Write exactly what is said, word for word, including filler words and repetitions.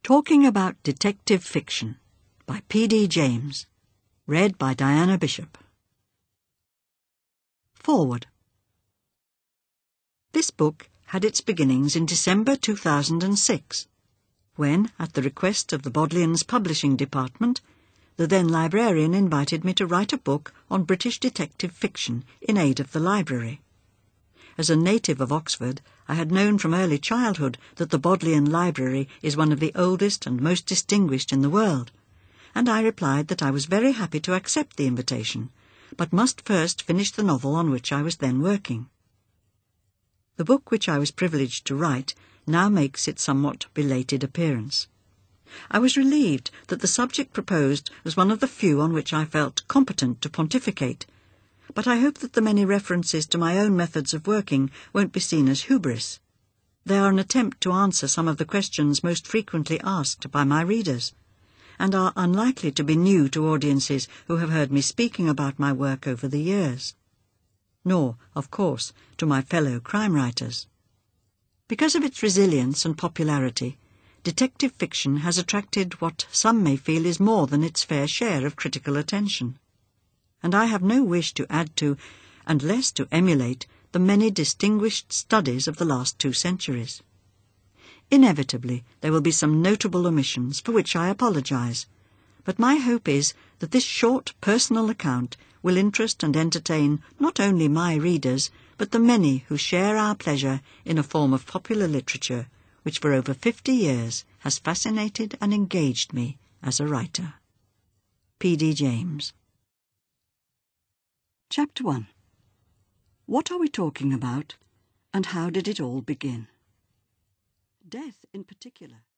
Talking About Detective Fiction by P D James. Read by Diana Bishop. Forward. This book had its beginnings in December two thousand six, when, at the request of the Bodleian's publishing department, the then librarian invited me to write a book on British detective fiction in aid of the library. As a native of Oxford, I had known from early childhood that the Bodleian Library is one of the oldest and most distinguished in the world, and I replied that I was very happy to accept the invitation, but must first finish the novel on which I was then working. The book which I was privileged to write now makes its somewhat belated appearance. I was relieved that the subject proposed was one of the few on which I felt competent to pontificate, but I hope that the many references to my own methods of working won't be seen as hubris. They are an attempt to answer some of the questions most frequently asked by my readers, and are unlikely to be new to audiences who have heard me speaking about my work over the years, nor, of course, to my fellow crime writers. Because of its resilience and popularity, detective fiction has attracted what some may feel is more than its fair share of critical attention, and I have no wish to add to, and less to emulate, the many distinguished studies of the last two centuries. Inevitably, there will be some notable omissions, for which I apologize, but my hope is that this short personal account will interest and entertain not only my readers, but the many who share our pleasure in a form of popular literature which for over fifty years has fascinated and engaged me as a writer. P D James. Chapter one. What are we talking about, and how did it all begin? Death, in particular,